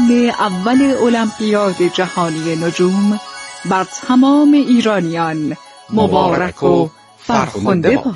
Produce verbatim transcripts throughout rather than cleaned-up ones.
افتتاح اول المپیاد جهانی نجوم بر تمام ایرانیان مبارک و فرخنده باد.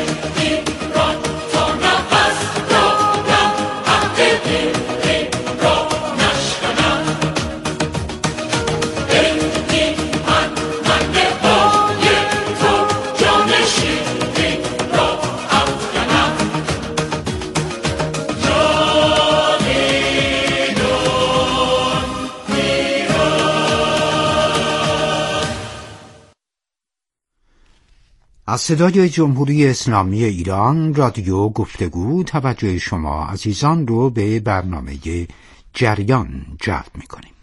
از صدای جمهوری اسلامی ایران رادیو گفتگو توجه شما عزیزان رو به برنامه جریان جلب می‌کنیم.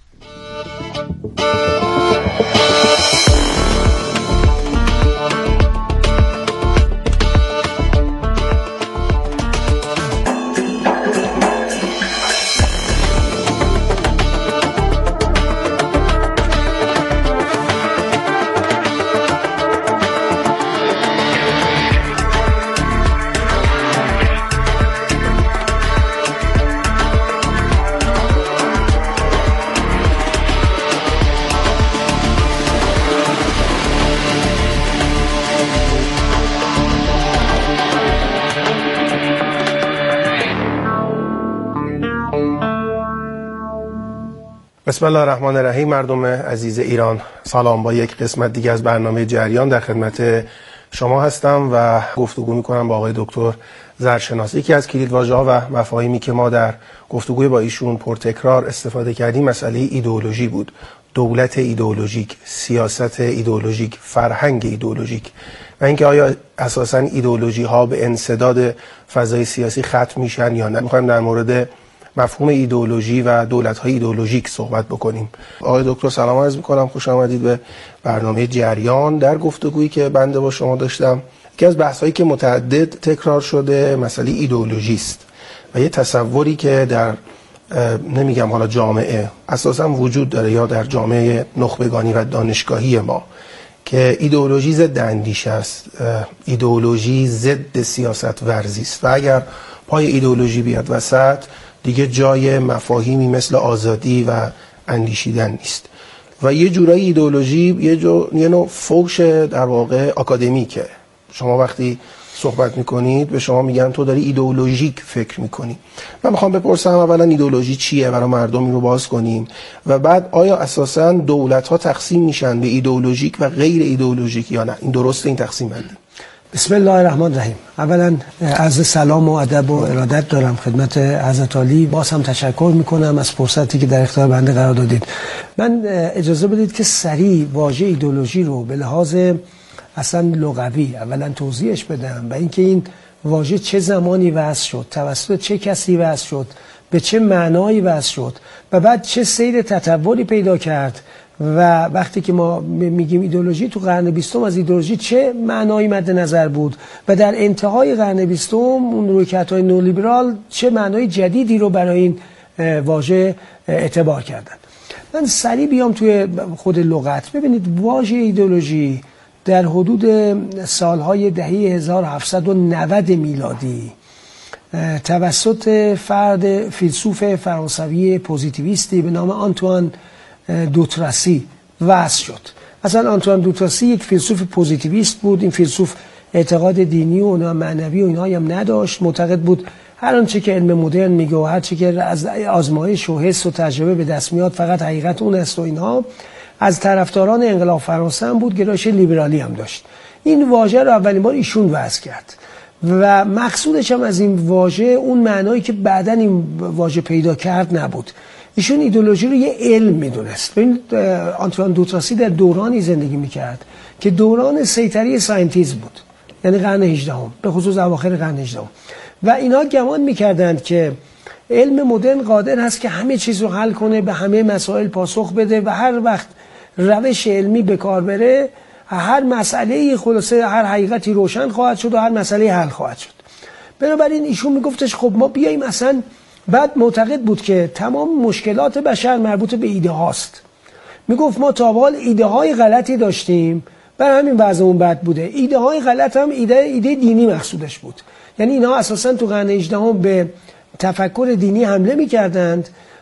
بسم الله الرحمن الرحیم. مردم عزیز ایران، سلام. با یک قسمت دیگه از برنامه جریان در خدمت شما هستم و گفتگو میکنم با آقای دکتر زرشناس. یکی از کلیدواژه‌ها و مفاهیمی که ما در گفتگوی با ایشون پرتکرار استفاده کردیم مسئله ایدئولوژی بود. دولت ایدئولوژیک، سیاست ایدئولوژیک، فرهنگ ایدئولوژیک و اینکه آیا اساساً ایدئولوژی ها به انسداد فضای سیاسی ختم میشن یا نه. میخوایم در مورد مفهوم ایدئولوژی و دولت‌های ایدئولوژیک صحبت بکنیم. آقای دکتر سلام عرض می‌کنم، خوش آمدید به برنامه جریان. در گفتگویی که بنده با شما داشتم، یکی از بحث‌هایی که متعدد تکرار شده مسئله ایدئولوژی است و یه تصوری که در نمیگم حالا جامعه اساساً وجود داره یا در جامعه نخبگانی و دانشگاهی ما که ایدئولوژی ضد اندیشه است، ایدئولوژی ضد سیاست ورزی است و اگر پای ایدئولوژی بیاد وسط دیگه جای مفاهیمی مثل آزادی و اندیشیدن نیست و یه جورایی ایدئولوژی یه, جو، یه نوع فوش در واقع آکادمیکه. شما وقتی صحبت میکنید به شما میگن تو داری ایدئولوژیک فکر میکنی. من میخوام بپرسم اولا ایدئولوژی چیه برای مردم، این رو باز کنیم و بعد آیا اساساً دولت ها تقسیم میشن به ایدئولوژیک و غیر ایدئولوژیک یا نه؟ این درسته این تقسیم بندی؟ بسم الله الرحمن الرحیم. اولا عرض سلام و ادب و ارادت دارم خدمت حضرت عالی. باز هم تشکر میکنم از فرصتی که در اختیار بنده قرار دادید. من اجازه بدید که سریع واژه ایدئولوژی رو به لحاظ اصلا لغوی اولا توضیحش بدم و اینکه این واژه چه زمانی وضع شد، توسط چه کسی وضع شد، به چه معنایی وضع شد و بعد چه سیر تطوری پیدا کرد و وقتی که ما میگیم ایدئولوژی تو قرن بیستم از ایدئولوژی چه معنایی مد نظر بود و در انتهای قرن بیستم اون رویکردهای نولیبرال چه معنای جدیدی رو برای این واژه اعتبار کردن. من سریع بیام توی خود لغت. ببینید واژه ایدئولوژی در حدود سالهای دهه هزار و هفتصد و نود میلادی توسط فرد فیلسوف فرانسوی پوزیتیویستی به نام آنتوان دوتراسی وضع شد. اصلا آنتوان دوتراسی یک فیلسوف پوزیتیویست بود. این فیلسوف اعتقاد دینی و معنوی و اینهایی هم نداشت. معتقد بود هر آنچه که علم مدرن میگه و هر چی که از آزمایش و حس و تجربه به دست میاد فقط حقیقت اون است و اینها. از طرفداران انقلاب فرانسه هم بود، گرایش لیبرالی هم داشت. این واژه رو اولین بار ایشون وضع کرد و مقصودش هم از این واژه اون معنایی که بعداً این واژه پیدا کرد نبود. ایشون ایدئولوژی رو یه علم میدونست. ببین آنتوان دوتراسی در دورانی زندگی میکرد که دوران سیطره ساینتیسم بود، یعنی قرن هجدهم، به خصوص اواخر قرن هجدهم و اینا گمان میکردند که علم مدرن قادر هست که همه چیز رو حل کنه، به همه مسائل پاسخ بده و هر وقت روش علمی به کار بره هر مسئله خلاصه هر حقیقتی روشن خواهد شد و هر مسئله حل خواهد شد. بنابراین ایشون میگفتش خب ما بیاییم اصلا، بعد معتقد بود که تمام مشکلات بشر مربوط به ایده هاست. میگفت ما تا به حال ایده های غلطی داشتیم، برای همین وضعمون بد بوده. ایده های غلط هم ایده ایده دینی مقصودش بود. یعنی اینا اساسا تو قرن هجدهم به تفکر دینی حمله میکردند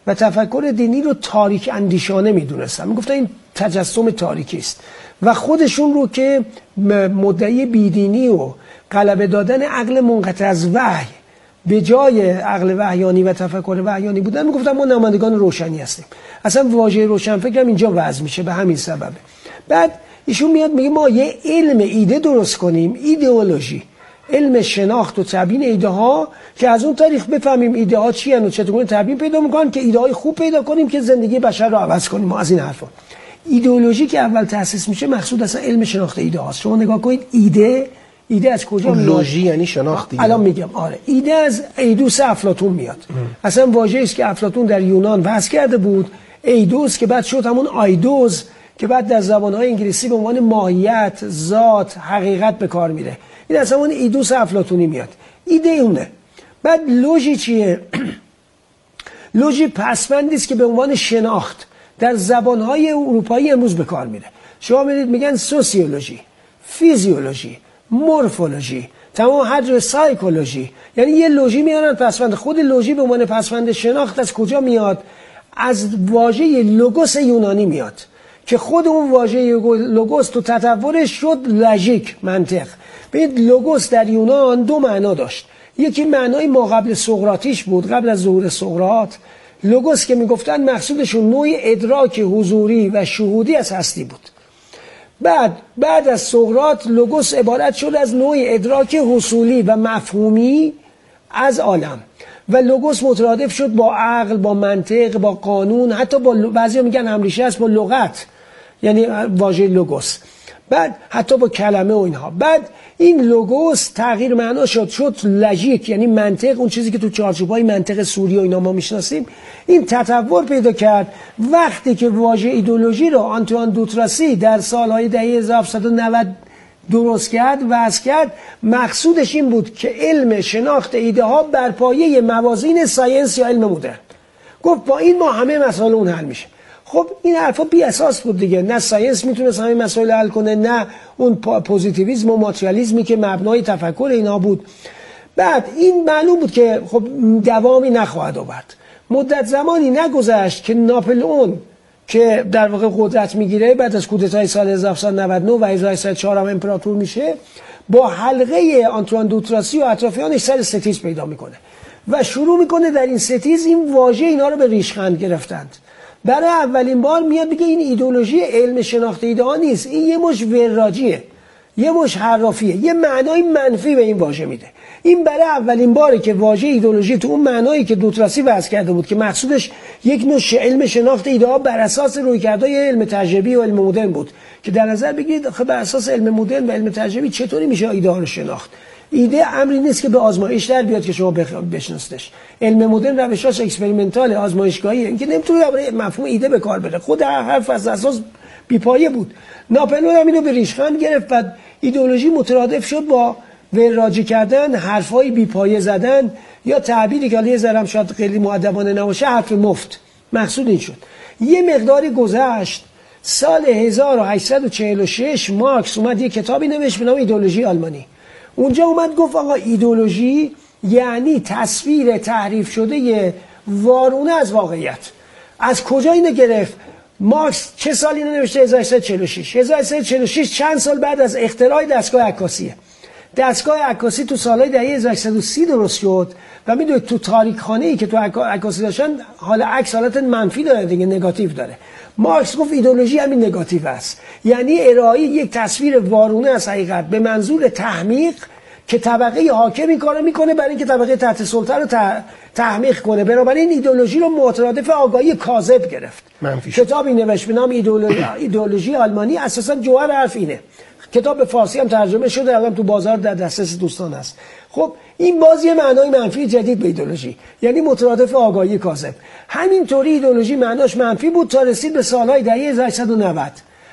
و تفکر دینی رو تاریک اندیشانه میدونستن، میگفتن این تجسم تاریکی است و خودشون رو که مدعی بیدینی و غلبه دادن عقل منقطع از وحی به جای عقل وحیانی و تفکر وحیانی بودن میگفتن ما نمایندگان روشنی هستیم. اصلا واژه روشنفکر هم اینجا وضع میشه به همین سببه. بعد ایشون میاد میگه ما یه علم ایده درست کنیم، ایدئولوژی، علم شناخت و تبیین ایده ها، که از اون تاریخ بفهمیم ایده ها چی هستند و چطور تبیین پیدا میکنن که ایده های خوب پیدا کنیم که زندگی بشر رو عوض کنیم. ما از این حرفا. ایدئولوژی که اول تأسیس میشه مقصود اصلا علم شناخت ایده هاست. شما نگاه کنید ایده ایده از کجا میاد؟ لوژی یعنی شناخت دیگه. الان میگم آره، ایده از ایدوس افلاطون میاد. ام. اصلا واژه‌ای است که افلاطون در یونان وضع کرده بود، ایدوس، که بعد شد همون آیدوز که بعد در زبان‌های انگلیسی به عنوان ماهیت، ذات، حقیقت به کار میره. این اصلا اون ایدوس افلاطونی میاد. ایده اونه. بعد لوژی چیه؟ لوژی پسوندی است که به عنوان شناخت در زبان‌های اروپایی امروز به کار میره. شما میرید میگن سوسیولوژی، فیزیولوژی، مورفولوژی، تمام هر سایکولوژی، یعنی یه لوژی میارن پسوند. خود لوژی به عنوان پسوند شناخت از کجا میاد؟ از واژه لوگوس یونانی میاد که خود اون واژه لوگوس تو تطورش شد لاژیک، منطق. ببینید لوگوس در یونان دو معنا داشت. یکی معنای ما قبل سقراطیش بود، قبل از ظهور سقراط. لوگوس که میگفتن مقصودشون نوع ادراک حضوری و شهودی از هستی بود. بعد بعد از سقراط لوگوس عبارت شد از نوع ادراک حصولی و مفهومی از عالم و لوگوس مترادف شد با عقل، با منطق، با قانون، حتی با بعضیا میگن همریشه است با لغت، یعنی واژه لوگوس، بعد حتی با کلمه و اینها. بعد این لوگوس تغییر معنا شد شد لاژیک، یعنی منطق، اون چیزی که تو چارچوب‌های منطق سوری و اینا ما میشناسیم. این تطور پیدا کرد وقتی که واژه ایدئولوژی رو آنتوان دوتراسی در سالهای دهه هزار و هفتصد و نود درست کرد، وضع کرد. مقصودش این بود که علم شناخت ایده ها بر پایه موازین ساینس یا علم مدرن. گفت با این ما همه مسائل اون حل میشه. خب این حرفا بی اساس بود دیگه. نه ساینس میتونست همه مسائل حل کنه، نه اون پوزیتیویسم و ماتریالیسمی که مبنای تفکر اینا بود. بعد این معلوم بود که خب دوامی نخواهد آورد. مدت زمانی نگذشت که ناپلئون که در واقع قدرت میگیره بعد از کودتای سال هزار و هفتصد و نود و نه و هزار و هشتصد و چهار هم امپراتور میشه، با حلقه آنتوان دوتراسی و اطرافیانش سر ستیز پیدا میکنه و شروع میکنه در این ستیز این واژه اینا رو به ریشخند گرفتند. برای اولین بار میاد بگه این ایدئولوژی علم شناخت ایده ها نیست، این یه مش وراجیه، یه مش حرافیه، یه معنای منفی به این واژه میده. این برای اولین باره که واژه ایدئولوژی تو اون معنایی که دوتراسی وضع کرده بود که مقصودش یک نوع علم شناخت ایده ها بر اساس رویکردهای علم تجربی و علم مدرن بود، که در نظر بگیرید خب بر اساس علم مدرن و علم تجربی چطوری میشه ایده ها رو شناخت؟ ایده امری نیست که به آزمایش در بیاد که شما بشناسیدش. علم مدرن روشاش اکسپریمنتال، آزمایشگاهیه، اینکه نمیتونه برای مفهوم ایده به کار بره. خود حرف از اساس بی‌پایه بود. ناپلئون هم اینو به ریشخند گرفت و ایدئولوژی مترادف شد با وراجی کردن، حرفای بی‌پایه زدن، یا تعبیری که حالا زرم شاید خیلی مؤدبانه نباشه، حرف مفت. مقصود این شد. یه مقداری گذشت، سال هزار و هشتصد و چهل و شش مارکس اومد یه کتابی نوشت به نام ایدئولوژی آلمانی. اونجا اومد گفت آقا ایدئولوژی یعنی تصویر تحریف شده وارونه از واقعیت. از کجا اینو گرفت؟ مارکس چه سالی نوشته؟ هزار و هشتصد و چهل و شش. هزار و هشتصد و چهل و شش چند سال بعد از اختراع دستگاه عکاسیه. دستگاه عکاسی تو سالهای دهه هزار و هشتصد و سی درست شد و میدونید تو تاریک‌خانه‌ای که تو عکاسی داشتن حال عکس حالت منفی داره دیگه، نگاتیو داره. مارکس گفت ایدئولوژی همین نگاتیو است، یعنی ارائه یک تصویر وارونه از حقیقت به منظور تحمیق که طبقه حاکم این کارو میکنه برای اینکه طبقه تحت سلطه رو تحمیق کنه. بنابراین ایدئولوژی رو مترادف آگاهی کاذب گرفت. کتابی نوشت به نام ایدئولوژی ایدئولوژی آلمانی، اساسا جوهر حرف اینه. کتاب به فارسی هم ترجمه شده، الان تو بازار در دسترس دوستان هست. خب این باز یه معنای منفی جدید به ایدئولوژی، یعنی مترادف آگاهی کاذب. همینطوری ایدئولوژی معناش منفی بود تا رسید به سالهای دهه هزار و هشتصد و نود.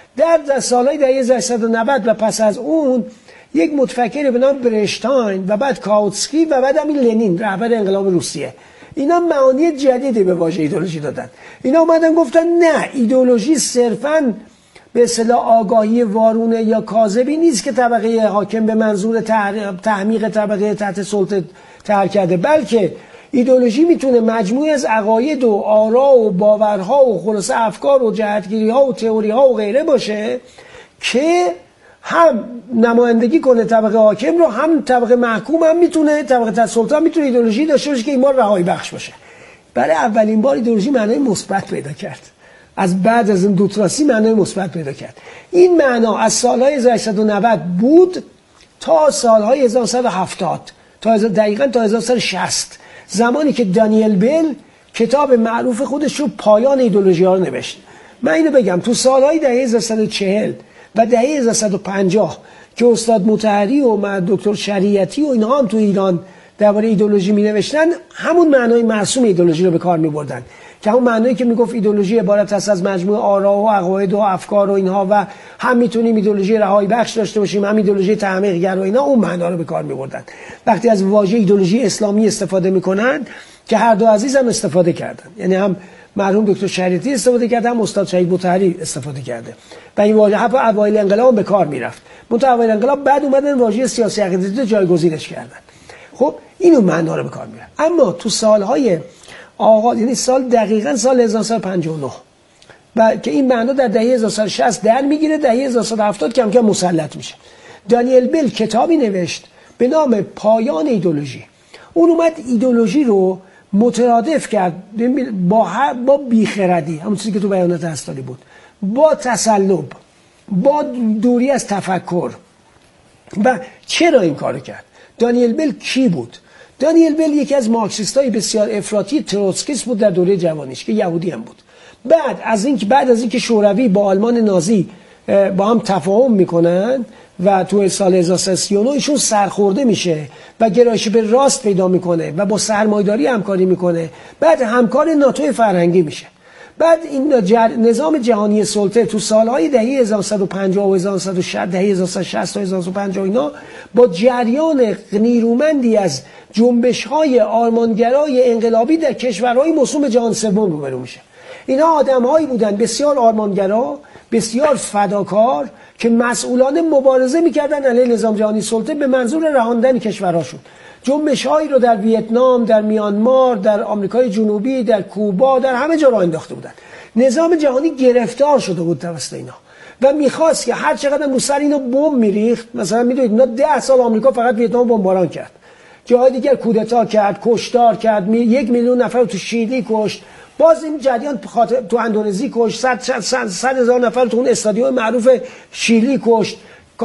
در سالهای دهه هزار و هشتصد و نود و پس از اون یک متفکر به نام برشتاین و بعد کاوتسکی و بعد همین لنین رهبر انقلاب روسیه، اینا معانی جدیدی به واژه ایدئولوژی دادن. اینا اومدن گفتن نه، ایدئولوژی صرفاً به اصطلاح آگاهی وارونه یا کاذبی نیست که طبقه حاکم به منظور تحمیق طبقه تحت سلطه تحت کرده، بلکه ایدئولوژی میتونه مجموعی از عقاید و آرا و باورها و خلاصه افکار و جهتگیری‌ها و تئوری‌ها و غیره باشه که هم نمایندگی کنه طبقه حاکم رو، هم طبقه محکوم هم میتونه، طبقه سلطان میتونه ایدئولوژی داشته باشه که این بار رهایی بخش باشه. برای اولین بار ایدئولوژی معنای مثبت پیدا کرد. از بعد از این دوتراسی معنای مثبت پیدا کرد. این معنا از سالهای هزار و هشتصد و نود بود تا سالهای هزار و نهصد و هفتاد، تا دقیقاً تا هزار و نهصد و شصت، زمانی که دانیل بل کتاب معروف خودش رو پایان ایدئولوژی ها رو نوشت. من اینو بگم تو سالهای دهه هزار و سیصد و چهل و دهه هزار و سیصد و پنجاه که استاد مطهری و دکتر شریعتی و اینها هم تو ایران درباره ایدئولوژی می نوشتن، همون معنای مرسوم ایدئولوژی رو به کار می بردن که همون معنایی که میگفت ایدئولوژی عبارت است از مجموعه آرا و عقاید و افکار و اینها و هم میتونیم ایدئولوژی رهایی بخش داشته باشیم، هم ایدئولوژی تعمیق گر و اینا، اون معنا رو به کار میبردن. وقتی از واژه ایدئولوژی اسلامی استفاده میکنن که هر دو عزیز هم استفاده کردن، یعنی هم مرحوم دکتر شریعتی استفاده کرده، هم استاد شهید مطهری استفاده کرده و این واژه حتی اوایل انقلاب به کار میرفت. منتها اوایل انقلاب بعد اومدن واژه سیاسی عقیدتی جایگزینش کردن. خب اینو معنا رو به کار میبرن. اما تو سالهای آغاز، یعنی سال دقیقاً سال هزار و نهصد و پنجاه و نه و که این معنا در دهه هزار و سیصد و شصت در میگیره، دهه هزار و سیصد و هفتاد کم کم مسلط میشه. دانیل بل کتابی نوشت به نام پایان ایدئولوژی. اون اومد ایدئولوژی رو مترادف کرد با با بیخردی، همون چیزی که تو بیانات هستالی بود، با تسلب، با دوری از تفکر. و چرا این کارو کرد؟ دانیل بل کی بود؟ دانیل بل یکی از مارکسیستای بسیار افراطی تروتسکیست بود در دوره جوانیش که یهودی هم بود. بعد از اینکه بعد از اینکه شوروی با آلمان نازی با هم تفاهم میکنن و تو سال هزار و سیصد و سی و نه ایشون سرخورده میشه و گرایش به راست پیدا میکنه و با سرمایه‌داری همکاری میکنه، بعد همکار ناتو فرهنگی میشه. بعد این نظام جهانی سلطه تو سالهای دهه هزار و نهصد و پنجاه و هزار و نهصد و شصت، دهه هزار و سیصد و شصت تا هزار و نهصد و پنجاه اینا با جریان نیرومندی از جنبش‌های آرمانگرای انقلابی در کشورهای موسوم به جهان سوم روبرو میشه. اینا آدم‌هایی بودن بسیار آرمانگرا، بسیار فداکار که مسئولانه مبارزه میکردن علیه نظام جهانی سلطه به منظور رهاندن کشورهاشون. جنبش‌هایی رو در ویتنام، در میانمار، در آمریکای جنوبی، در کوبا، در همه جا راه انداخته بودن. نظام جهانی گرفتار شده بود توسط اینا و میخواست که هر چقدر رو سر اینا بمب میریخت. مثلا میدونید اینا ده سال آمریکا فقط ویتنام بمباران کرد، جاهای دیگر کودتا کرد، کشتار کرد، می... یک میلیون نفر رو تو شیلی کشت، باز این جریان تو اندونزی کشت، صد صد صد هزار نفر تو اون استادیوم معروف شیلی کشت.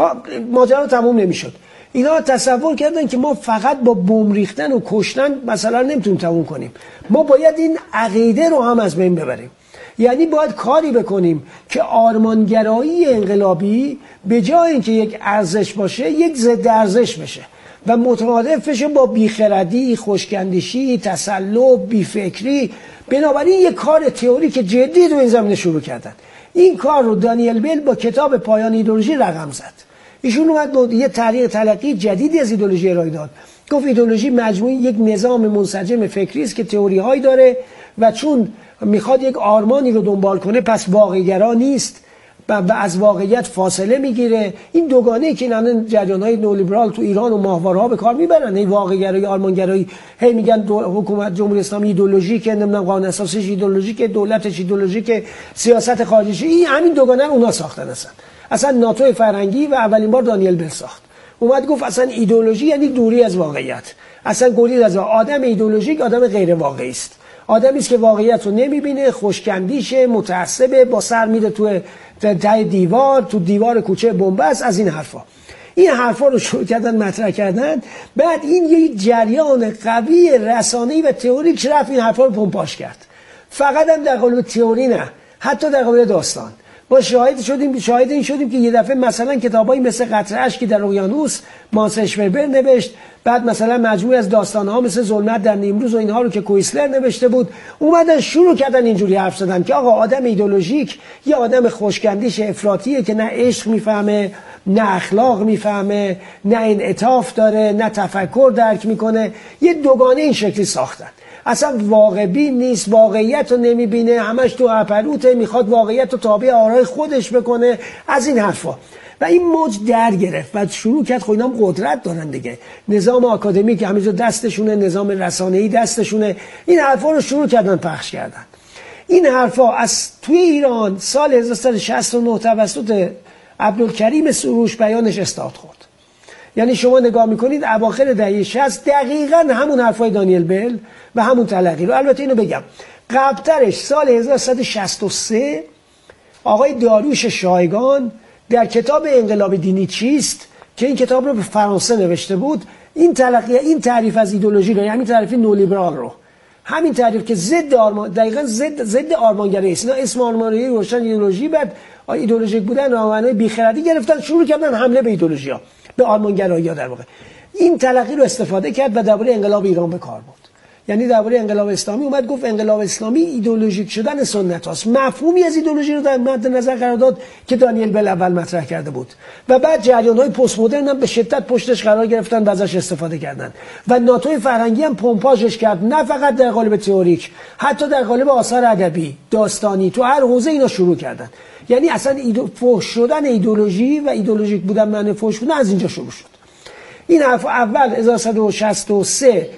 ماجرا تموم نمیشد. اینا تصور کردن که ما فقط با بمب ریختن و کشتن مثلا نمیتونیم تموم کنیم، ما باید این عقیده رو هم از بین ببریم. یعنی باید کاری بکنیم که آرمانگرایی انقلابی به جای اینکه یک ارزش باشه یک ضد ارزش بشه و مترادف بشه با بیخردی، خوشگندشی، تسلب، بیفکری. بنابراین یک کار تئوریک جدی تو این زمینه شروع کردن. این کار رو دانیل بل با کتاب پایان ایدئولوژی رقم زد. ایشون اومد یه طریق تلقی جدیدی از ایدئولوژی ارائه داد. گفت ایدئولوژی مجموعی یک نظام منسجم فکری است که تئوری هایی داره و چون میخواد یک آرمانی رو دنبال کنه پس واقع‌گرا نیست و از واقعیت فاصله میگیره. این دوگانه‌ای که الان جریان‌های نولیبرال تو ایران و ماهواره‌ها به کار میبرن، این واقع‌گرایی، آرمانگرایی، هی میگن حکومت جمهوری اسلامی ایدئولوژی که نمیدونم قانون اساسیش ایدئولوژی که دولتش ایدئولوژی که سیاست خارجی، این همین دوگانه رو اونا ساختن. اصلا اصلا ناتو فرنگی و اولین بار دانیل بل ساخت. اومد گفت اصلا ایدئولوژی یعنی دوری از واقعیت. اصلا گریز از آدم ایدئولوژیک آدم غیر واقعی است. آدمی است که واقعیت رو نمیبینه، خوشگندیشه، متعصبه، با سر میره تو ته دیوار، تو دیوار کوچه بنبست، از این حرفا. این حرفا رو شروع کردن مطرح کردن. بعد این یه جریان قوی رسانه‌ای و تئوریک رفت این حرفا رو پمپاژ کرد. فقط هم در قالب تئوری نه، حتی در قالب داستان. ما شاهد شدیم شاهد این شدیم که یه دفعه مثلا کتابایی مثل قطره اشکی در اقیانوس مانس اشوربر نوشت، بعد مثلا مجموعه از داستان‌ها مثل ظلمت در نیمروز و اینها رو که کویسلر نوشته بود، اومدن شروع کردن اینجوری حرف زدن که آقا آدم ایدئولوژیک یه آدم خوشگندیش افراطیه که نه عشق میفهمه، نه اخلاق میفهمه، نه انعطاف داره، نه تفکر درک میکنه. یه دوگانه این شکلی ساختن. اصلا واقع بین نیست، واقعیت رو نمیبینه، همش تو اپلوته، میخواد واقعیت رو تابع آرای خودش بکنه، از این حرفا. و این موج در گرفت و شروع کرد. خب اینا هم قدرت دارن دیگه، نظام آکادمیک همینجا دستشونه، نظام رسانه‌ای دستشونه، این حرفا رو شروع کردن پخش کردن. این حرفا از توی ایران سال هزار و سیصد و شصت و نه توسط عبدالکریم سروش بیانش استاد خورد. یعنی شما نگاه میکنید اواخر دهه شصت دقیقاً همون حرفای دانیل بل و همون تلقی رو. البته اینو بگم قبلترش سال هزار و سیصد و شصت و سه آقای داریوش شایگان در کتاب انقلاب دینی چیست که این کتاب رو به فرانسه نوشته بود، این تلقی این تعریف از ایدئولوژی رو، یعنی تعریف نولیبرال رو، همین تعریف که ضد آرمان، دقیقاً ضد ضد آرمانگرایی است، اینا اسم آرمانگرایی روشن ایدئولوژی، بعد ایدئولوژیک بودن و معنای بیخردی گرفتن، شروع کردن حمله به ایدئولوژی‌ها، به آرمانگرایی ها در واقع. این تلقی رو استفاده کرد و درباره انقلاب ایران به کار برد. یعنی درباره انقلاب اسلامی اومد گفت انقلاب اسلامی ایدئولوژیک شدن سنت هاست. مفهومی از ایدئولوژی رو در مد نظر قرار داد که دانیل بل اول مطرح کرده بود و بعد جریان‌های پست مدرن هم به شدت پشتش قرار گرفتن و ازش استفاده کردن و ناتوی فرهنگی هم پمپاژش کرد، نه فقط در قالب تئوریک، حتی در قالب آثار ادبی، داستانی، تو هر حوزه اینا شروع کردن. یعنی اصلا ایدو... فحش شدن ایدئولوژی و ایدئولوژیک بودن معنی فحش بودن از اینجا شروع شد. این حرف اول هزار و سیصد و شصت و سه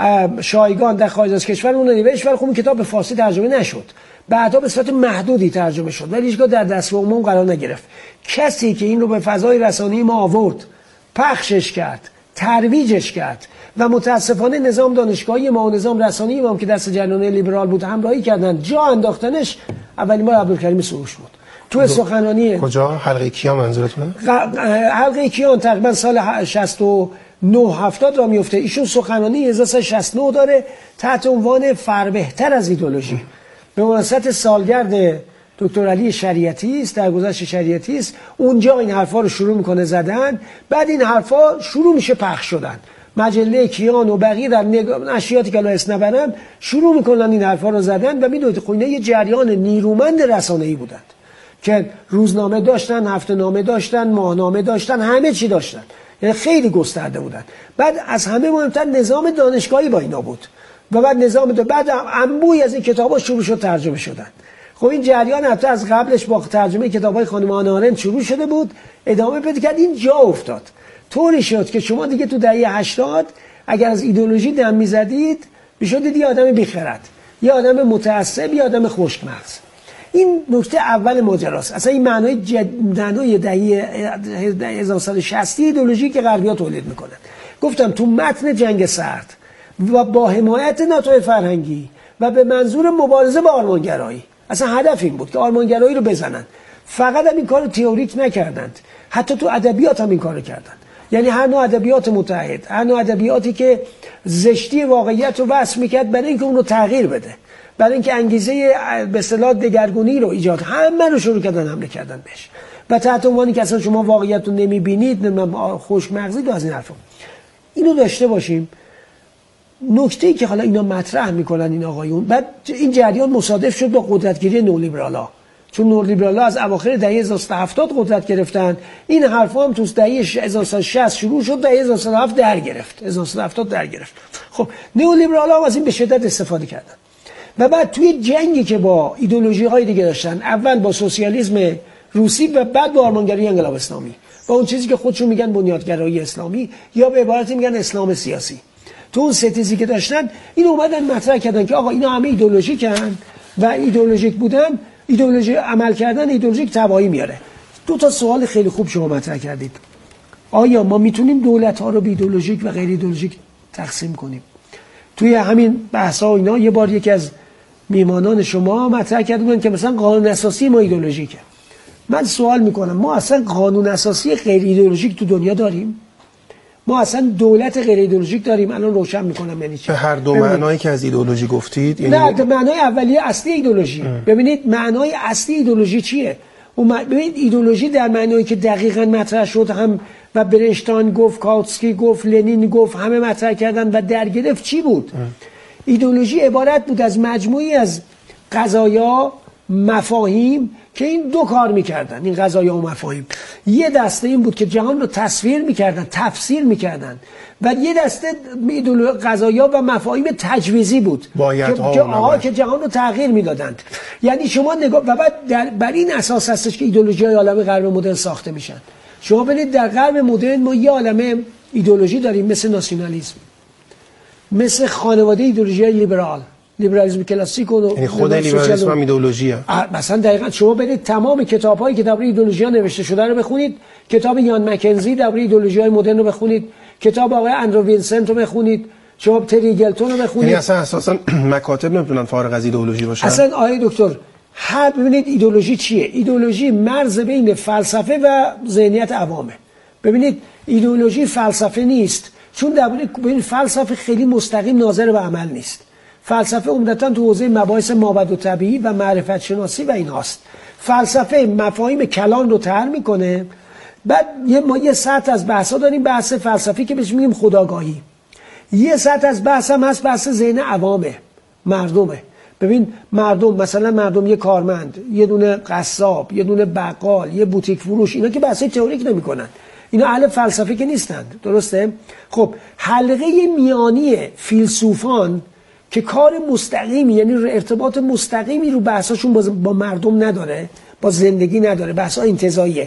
شایگان در خارج از کشور اون رو نوشت، ولی خب این کتاب به فارسی ترجمه نشد، بعدا به صورت محدودی ترجمه شد ولی هیچگاه در دسترسی عموم قرار نگرفت. کسی که این رو به فضای رسانه‌ای ما آورد، پخشش کرد، ترویجش کرد و متاسفانه نظام دانشگاهی ما و نظام رسانه‌ای ما هم که دست جریان‌های لیبرال بود همراهی کردن، جا انداختنش اولین بار عبدالکریم سروش بود. تو سخنرانی کجا؟ حلقه کیان منظورتونه؟ حلقه کیان تقریبا سال شصت و نه هفتاد را میفته. ایشون سخنرانی هزار و سیصد و شصت و نه داره تحت عنوان فربهتر از ایدئولوژی، به مناسبت سالگرد دکتر علی شریعتی است، درگذشت شریعتی است. اونجا این حرفا رو شروع میکنه زدن، بعد این حرفا شروع میشه پخش شدن. مجله کیان و بقیه در نشریاتی که الان اسم نبرم شروع میکنن این حرفا رو زدن و میدونید خب اینا یه جریان نیرومند رسانه‌ای بودند که روزنامه داشتن، هفته‌نامه داشتن، ماهنامه داشتن، همه چی داشتن، یعنی خیلی گسترده بودن. بعد از همه مهمتر نظام دانشگاهی با اینا بود و بعد نظام دا بعد انبوهی از این کتابا شروع شد ترجمه شدن. خب این جریان حتی از قبلش با ترجمه کتابای خانم آنا آرنت شروع شده بود، ادامه پیدا کرد، این جا افتاد. طوری شد که شما دیگه تو دهه هشتاد اگر از ایدئولوژی دم می‌زدید میشدید یه آدم بیخرد، یه آدم متعصب، یه آدم خشکمغز. این نکته اول ماجراست. اصلا این معنای جد... معنای دهه هزار و سیصد و شصت ایدئولوژی که غربی‌ها تولید میکنن. گفتم تو متن جنگ سرد و با حمایت ناتوی فرهنگی و به منظور مبارزه با آرمانگرایی، اصلا هدف این بود که آرمانگرایی رو بزنن. فقط هم این کارو تئوریک نکردند، حتی تو ادبیات هم این کارو کردند. یعنی هر نوع ادبیات متحد، هر نوع ادبیاتی که زشتی واقعیت رو وصف میکرد برای اینکه اون رو تغییر بده، برای اینکه انگیزه به اصطلاح دگرگونی رو ایجاد، همه رو شروع کردن حمله کردن بهش و تحت عنوانی که اصلا شما واقعیت رو نمیبینید، خوشمغزید و از این حرفا. اینو داشته باشیم. نکته‌ای که حالا اینا مطرح میکنن این آقایون، بعد این جریان مصادف شد با قدرتگیری نولیبرالا، چون نولیبرالا از اواخر دهه هزار و سیصد و هفتاد قدرت گرفتن. این حرفا هم تو دهه هزار و سیصد و شصت شروع شد، دهه هزار و سیصد و هفت در گرفت، هزار و سیصد و هفتاد در گرفت. خب نولیبرالا هم از این به شدت استفاده کردن و بعد توی جنگی که با ایدئولوژی های دیگه داشتن، اول با سوسیالیسم روسی و بعد با آرمانگرایی انقلاب اسلامی و اون چیزی که خودشون میگن بنیادگرایی اسلامی یا به عبارتی میگن اسلام سیاسی، تو اون ستیزی که داشتن این اومدن مطرح کردن که آقا اینا همه ایدئولوژیکن و ایدئولوژیک بودن، ایدئولوژی عمل کردن ایدئولوژیک تباهی میاره. دو تا سوال خیلی خوب شما مطرح کردید. آیا ما میتونیم دولت ها رو به ایدئولوژیک و غیر ایدئولوژیک تقسیم کنیم؟ توی همین بحث‌ها و اینا یه بار یکی از میهمانان شما مطرح کردن که مثلا قانون اساسی ما ایدئولوژیکه. من سوال میکنم ما اصلا قانون اساسی غیر ایدئولوژیک تو دنیا داریم؟ ما اصلا دولت غیر ایدئولوژیک داریم؟ الان روشن میکنم یعنی چی. به هر دو معنایی که از ایدئولوژی گفتید یعنی نه، معنای اولیه اصلی ایدئولوژی. اه. ببینید معنای اصلی ایدئولوژی چیه؟ اون م... ببینید ایدئولوژی در معنایی که دقیقاً مطرح شد هم و برشتان گفت، کاوتسکی گفت، لنین گفت، همه مطرح کردن و در گرفت چی بود؟ اه. ایدئولوژی عبارت بود از مجموعی از قضایا مفاهیم که این دو کار میکردن، این قضایا و مفاهیم. یه دسته این بود که جهان رو تصویر میکردن، تفسیر میکردن، و یه دسته قضایا و مفاهیم تجویزی بود باید که, ها که, آها که جهان رو تغییر میدادند. یعنی شما نگاه، و بعد در بر این اساس هستش که ایدئولوژی های عالم غرب مدرن ساخته میشن. شما ببینید در غرب مدرن ما یه عالمه ایدئولوژی داریم، مثل ناسیونالیسم، مثل خانواده ایدئولوژی لیبرال، لیبرالیسم کلاسیک و یعنی خود لیبرالیسم هم ایدئولوژیه. مثلا دقیقاً شما برید تمام کتاب‌هایی که درباره ایدئولوژی ها نوشته شده رو بخونید، کتاب یان مکنزی درباره ایدئولوژی های مدرن رو بخونید، کتاب آقای اندرو وینسنت رو بخونید، شما تری گلتون رو بخونید. یعنی اصلا اساسا مکاتب نمیتونن فارغ از ایدئولوژی باشن. اصلا آقای دکتر هر ببینید ایدئولوژی چیه؟ ایدئولوژی مرز بین فلسفه و ذهنیت عوامه. ببینید ایدئولوژی فلسفه نیست، چون درباره ببین فلسفه خیلی مستقیم ناظر به عمل نیست. فلسفه عمدتاً تو حوزه مباحث مابعد و طبیعی و معرفت شناسی و ایناست. فلسفه مفاهیم کلان رو طرح میکنه. بعد یه ما یه سطح از بحثا داریم، بحث فلسفی که بهش میگیم خودآگاهی. یه سطح از بحث هم هست بحث ذهن عوامه، مردمه. ببین مردم، مثلا مردم یه کارمند، یه دونه قصاب، یه دونه بقال، یه بوتیک فروش، اینا که بحث تئوریک نمیکنن، اینا اهل فلسفه که نیستند، درسته؟ خب حلقه میانی فیلسوفان که کار مستقیمی، یعنی ارتباط مستقیمی رو بحثاشون با مردم نداره، با زندگی نداره، بحثا انتزاعیه،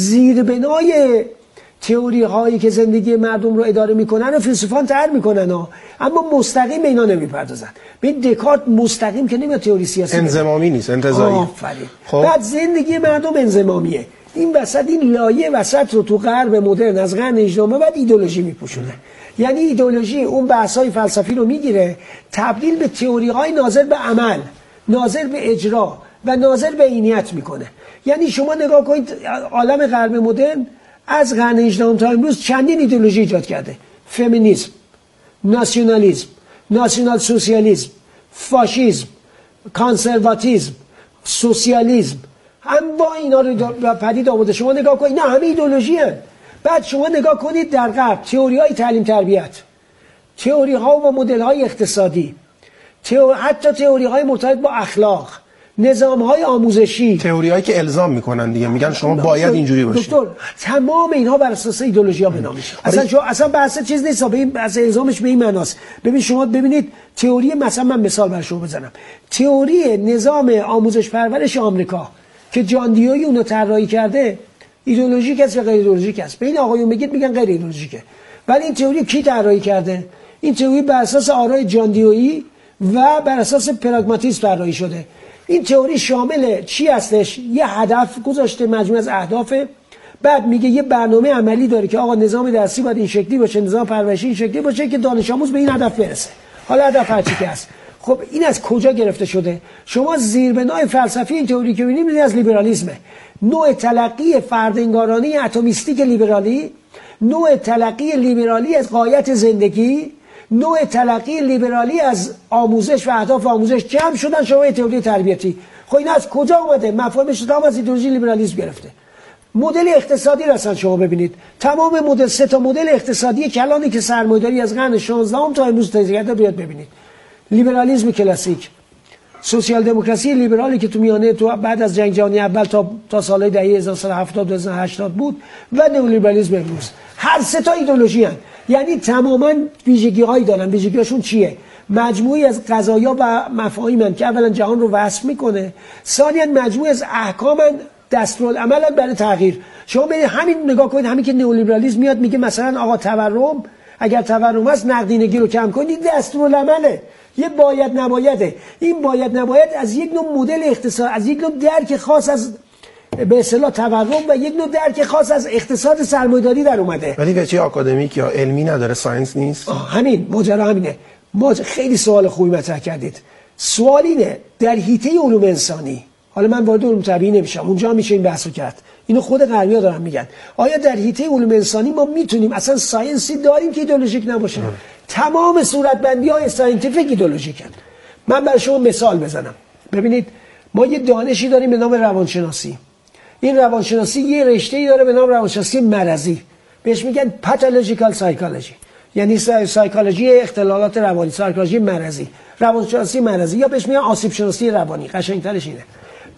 زیربنای تئوری هایی که زندگی مردم رو اداره میکنن و فیلسوفان طرح میکنن ها. اما مستقیم اینا نمیپردازن. ببین دکارت مستقیم که نمیاد تئوری سیاسی انضمامی نیست، انتزاعی. آفرین. خب. بعد زندگی مردم انضمامیه. این وسط این لایه وسط رو تو غرب مدرن از قرن هجدهم بعد ایدئولوژی میپوشونه. یعنی ایدئولوژی اون بحث‌های فلسفی رو میگیره، تبدیل به تئوری‌های ناظر به عمل، ناظر به اجرا و ناظر به عینیت میکنه. یعنی شما نگاه کنید عالم غرب مدرن از قرن هجدهم تا امروز چندین ایدئولوژی ایجاد کرده: فمینیسم، ناسیونالیسم، ناسیونال سوسیالیسم، فاشیسم، کانسرواتیسم، سوسیالیسم، هم با اینا رو پدید آورده. شما نگاه کنید اینا همه ایدئولوژی هست. بعد شما نگاه کنید در غرب تئوری‌های تعلیم تربیت، تئوری‌ها و مدل‌های اقتصادی، تئوری حتی تئوری‌های مرتبط با اخلاق، نظام‌های آموزشی، تئوری‌هایی که الزام میکنن دیگه، میگن شما باید اینجوری باشید. دکتر تمام اینها بر اساس ایدئولوژی‌ها بنا میشه. اصلا شما اصلا بحث چیز نیست، به این از الزامش به این معناست. ببین شما ببینید تئوری، مثلا من مثال بر شما بزنم، تئوری نظام آموزش پرورش آمریکا که جان دیوی اونو طراحی کرده، ایدئولوژیک است یا غیر ایدئولوژیک است؟ به این آقایون بگید میگن غیر ایدئولوژیکه. ولی این تئوری کی طراحی کرده؟ این تئوری بر اساس آرای جان دیوی و بر اساس پراگماتیسم طراحی شده. این تئوری شامل چی هستش؟ یه هدف گذاشته، مجموعه از اهداف، بعد میگه یه برنامه عملی داره که آقا نظام درسی باید این شکلی باشه، نظام پرورشی این شکلی باشه که دانش آموز به این هدف برسه. حالا هدف هر چی که هست. خب این از کجا گرفته شده؟ شما زیربنای فلسفی این تئوری که می‌بینید از لیبرالیسمه. نوع تلقی فردانگارانه اتمیستیک لیبرالی، نوع تلقی لیبرالی از غایت زندگی، نوع تلقی لیبرالی از آموزش و اهداف آموزش جمع شدن شما تئوری تربیتی. خب این از کجا اومده؟ مفاهیمش تمام از ایدئولوژی لیبرالیسم گرفته. مدل اقتصادی رو اصلا شما ببینید، تمام مدل سه تا مدل اقتصادی کلانی که سرمایه‌داری از قرن شانزدهم تا امروز تجربه کرده بیاد ببینید. لیبرالیسم کلاسیک، سوسیال دموکراسی لیبرالی که تو میانه تو بعد از جنگ جهانی اول تا تا سال دهه هزار و نهصد و هفتاد و هشتاد بود، و نئولیبرالیسم امروز. هر سه تا ایدئولوژی هستند، یعنی تماما ویژگی‌هایی دارن. ویژگی‌هاشون چیه؟ مجموعی از قضایا و مفاهیمن که اولا جهان رو وصف میکنه، ثانیاً مجموعی از احکامن دستورالعمل برای تغییر. شما برید همین نگاه کنید، همین که نئولیبرالیسم میاد میگه مثلا آقا تورم، اگر تورم هست نقدینگی رو کم کنید، دستورالعمله، یه باید نبایده. این باید نباید از یک نوع مدل اقتصاد، از یک نوع درک خاص از به اصطلاح تورم و یک نوع درک خاص از اقتصاد سرمایه‌داری در اومده. ولی وجه آکادمیک یا علمی نداره، ساینس نیست. همین ماجرا همینه. ما خیلی سوال خوبی مطرح کردید. سوال اینه در حیطه علوم انسانی، حالا من وارد علوم طبیعی نمیشم، اونجا میشه این بحثو کرد، اینو خود غربی‌ها دارن میگن، آیا در حیطه علوم انسانی ما میتونیم اصلا ساینسی داریم که ایدئولوژیک نباشه؟ ام. تمام صورتبندی‌های ساینتیفیک ایدئولوژیکن. من برای شما مثال بزنم. ببینید ما یه دانشی داریم به نام روانشناسی. این روانشناسی یه رشته‌ای داره به نام روانشناسی مرضی، بهش میگن پاتولوژیکال سایکولوژی، یعنی سایکولوژی اختلالات روانی، سایکولوژی مرضی، روانشناسی مرضی، یا بهش میگن آسیب شناسی روانی. قشنگترش اینه.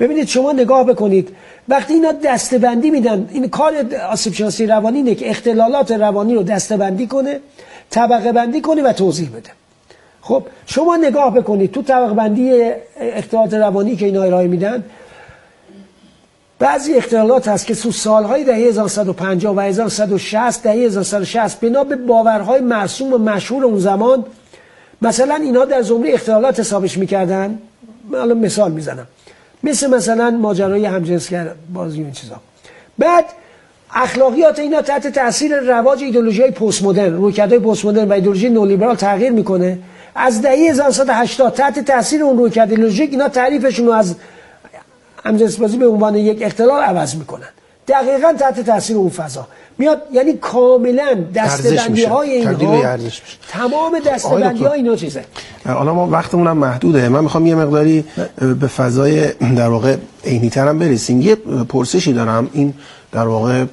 ببینید شما نگاه بکنید وقتی اینا دسته‌بندی میدن، این کار آسیب شناسی روانی اینه که اختلالات روانی رو دسته‌بندی کنه، طبقه بندی کنه و توضیح بده. خب شما نگاه بکنید تو طبقه بندی اختلالات روانی که اینا ارائه میدن، بعضی اختلالات هست که تو سالهای دهه هزار و سیصد و پنجاه و هزار و سیصد و شصت دهه هزار و سیصد و شصت بنا به باورهای مرسوم و مشهور اون زمان مثلا اینا در زمره اختلالات حسابش میکردن. الان مثال میزنم، مثل مثلا ماجرای همجنسگرایی بازی این چیزا. بعد اخلاقیات اینا تحت تاثیر رواج ایدئولوژی‌های پست مدرن، رویکردهای پست مدرن و ایدئولوژی نولیبرال تغییر میکنه. از دهه هزار و نهصد و هشتاد تحت تاثیر اون رویکرد ایدئولوژیک اینا تعریفشون رو از همجنسبازی به عنوان یک اختلال عوض میکنن، دقیقاً تحت تاثیر اون فضا میاد. یعنی کاملا دسته‌بندی های اینها، تمام دسته‌بندی های اینا چیزه. حالا ما وقتمون هم محدوده، من میخوام یه مقداری به فضای در واقع عینی‌تر هم برسیم. یه پرسشی دارم، این در واقع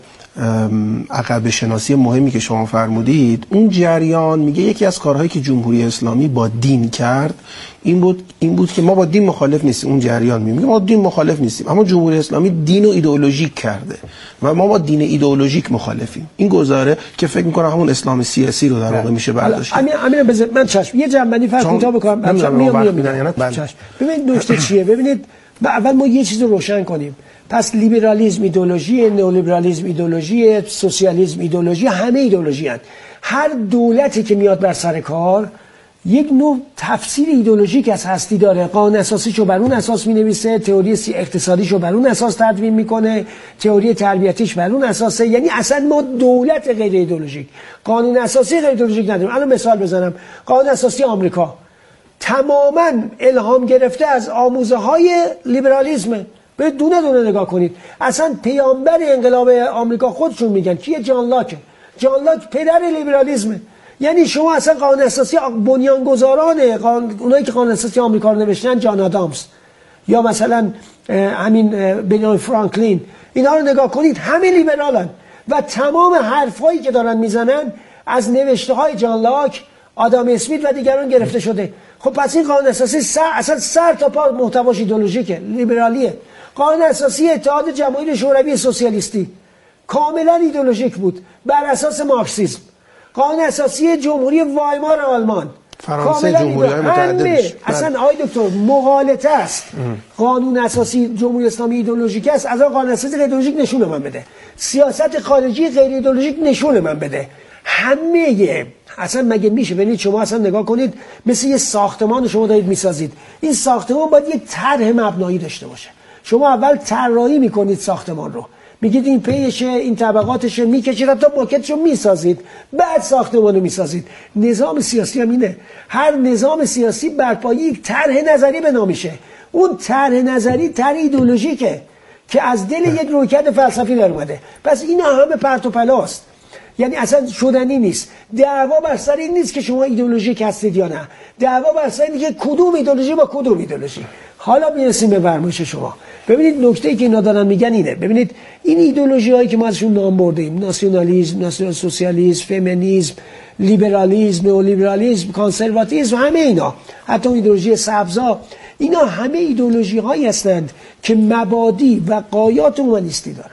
عقب شناسی مهمی که شما فرمودید، اون جریان میگه یکی از کارهایی که جمهوری اسلامی با دین کرد این بود این بود که ما با دین مخالف نیستیم. اون جریان میگه ما دین مخالف نیستیم، اما جمهوری اسلامی دین و ایدئولوژیک کرده و ما با دین ایدئولوژیک مخالفیم. این گزاره که فکر میکنم همون اسلام سیاسی رو در واقع میشه برداشت. امین امین بذار من چشم یه جنبندی فرض کوتاه بکنم. میام میام چشم. ببینید نکته چیه؟ ببینید اول ما یه چیز رو روشن کنیم. پس لیبرالیسم ایدئولوژی، نئولیبرالیسم ایدئولوژی، سوسیالیسم ایدئولوژی، همه ایدئولوژی هستند. هر دولتی که میاد بر سر کار یک نوع تفسیر ایدئولوژیک از هستی داره. قانون اساسیشو بر اون اساس مینویسه، تئوری اقتصادیشو بر اون اساس تدوین میکنه، تئوری تربیتیش بر اون اساسه. یعنی اصلا ما دولت غیر ایدئولوژیک، قانون اساسی غیر ایدئولوژیک نداریم. الان مثال بزنم، قانون اساسی آمریکا تماما الهام گرفته از آموزه های لیبرالیسم. به دونه دونه نگاه کنید. اصلا پیامبر انقلاب آمریکا خودشون میگن کیه؟ جان لاک. جان لاک پدر لیبرالیسمه. یعنی شما اصلا قانون اساسی بنیانگذاران قانون، اونایی که قانون اساسی آمریکا رو نوشتن، جان آدامز یا مثلا همین بنیامین فرانکلین، اینا رو نگاه کنید همه لیبرالن و تمام حرفایی که دارن میزنن از نوشته های جان لاک، آدام اسمیت و دیگران گرفته شده. خب پس این قانون اساسی سر اصلا سر تا پا محتواش ایدئولوژیکه، لیبرالیه. قانون اساسی اتحاد جماهیر شوروی سوسیالیستی کاملا ایدئولوژیک بود بر اساس مارکسیسم. قانون اساسی جمهوری وایمار آلمان فرانسه، جمهوری‌های متعددش اصلا آقای دکتر مغالطه است. قانون اساسی جمهوری اسلامی ایدئولوژیک است، از آن قانون اساسی غیر ایدئولوژیک نشون من بده. سیاست خارجی غیر ایدئولوژیک نشون من بده. همه اصلا مگه میشه؟ ببینید شما اصلا نگاه کنید، مثل یه ساختمان شما دارید میسازید. این ساختمان باید یک طرح مبنایی داشته باشه. شما اول طراحی میکنید ساختمان رو، میگید این پیشه، این طبقاتشه، میکشید تا ماکتشو میسازید، بعد ساختمان رو میسازید. نظام سیاسی هم اینه. هر نظام سیاسی بر پایه یک طرح نظری بنا میشه. اون طرح نظری طرح ایدئولوژیکه که از دل یک رویکرد فلسفی در اومده. پس این همه پرت و پلاست، یعنی اصلا شدنی نیست. دعوا بر سر این نیست که شما ایدئولوژیک هستید یا نه، دعوا بر سر اینه که کدوم ایدئولوژی با کدوم ایدئولوژی. حالا میرسیم به فرمایش شما. ببینید نکته‌ای که اینا دارن میگن اینه. ببینید این ایدئولوژی هایی که ما ازشون نام بردیم، ناسیونالیسم، ناسیونال سوسیالیسم، فمینیسم، لیبرالیسم، نئولیبرالیسم، کانسرواتیسم، همه اینا، حتی ایدئولوژی سبزا، اینا همه ایدئولوژی هایی هستند که مبادی و غایات اومانیستی دارن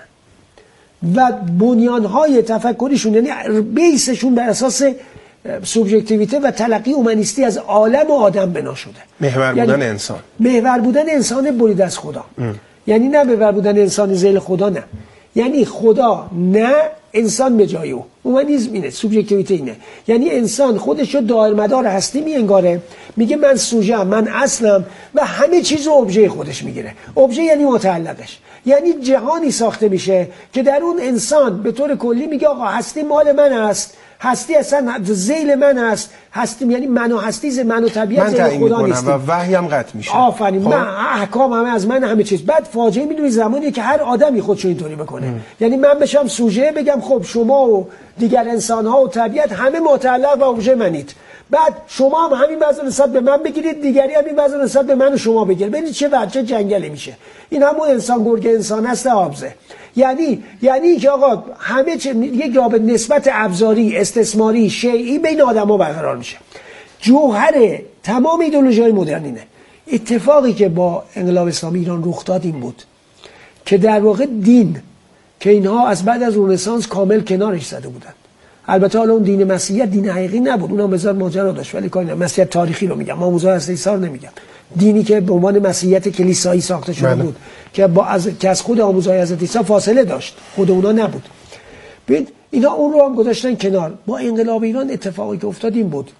و بنیانهای تفکریشون، یعنی بیسشون بر اساس سوبژکتیویته و تلقی اومانیستی از عالم و آدم بنا شده. محور بودن یعنی انسان، محور بودن انسان برید از خدا. ام. یعنی نه محور بودن انسان ذیل خدا، نه، یعنی خدا نه انسان به جای او. اومانیسم اینه، سوبژکتیویته اینه. یعنی انسان خودش رو دایرمدار هستی می انگاره، میگه من سوژه ام، من اصلم، و همه چیز رو ابژه خودش میگیره. ابژه یعنی متعلقش، یعنی جهانی ساخته میشه که در اون انسان به طور کلی میگه آقا هستی مال من است، هستی اصلا ذیل من است، هستی یعنی من و هستی ز من و طبیعت ذیل خدا نیست و وحی هم قطع میشه. آفرین. من احکام همه از من، همه چیز. بعد فاجعه میدونی زمانیه که هر آدمی خودشو اینطوری بکنه. ام. یعنی من بشم سوژه، بگم خب شما و دیگر انسان ها و طبیعت همه متعلق و ابژه منید، بعد شما هم همین وضع نسبت به من بگیرید، دیگری هم این وضع نسبت به من و شما بگیرید. ببینید چه وجه جنگلی میشه. این همون انسان گرگ انسان هست آبزه. یعنی یعنی که آقا همه چه یک رابطه نسبت ابزاری، استثماری، شیعی بین آدم‌ها برقرار میشه. جوهر تمام ایدئولوژی‌های مدرن اینه. اتفاقی که با انقلاب اسلامی ایران رخ داد این بود که در واقع دین که اینها از بعد از رنسانس کامل کنارش زده بودن، البته حالا اون دین مسیحیت دین حقیقی نبود، اونم بذار ماجرا داشت، ولی کاری نه، مسیحیت تاریخی رو میگم، آموزهای اصل عیسی رو نمیگم، دینی که به عنوان مسیحیت کلیسایی ساخته شده بله. بود که با از که از خود آموزهای حضرت عیسی فاصله داشت، خود اونا نبود. ببین اینا اون رو هم گذاشتن کنار. با انقلاب ایران اتفاقی که افتاد این بود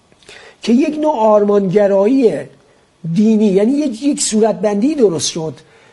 که یک نوع آرمانگرایی دینی، یعنی یک یک صورتبندی درست شد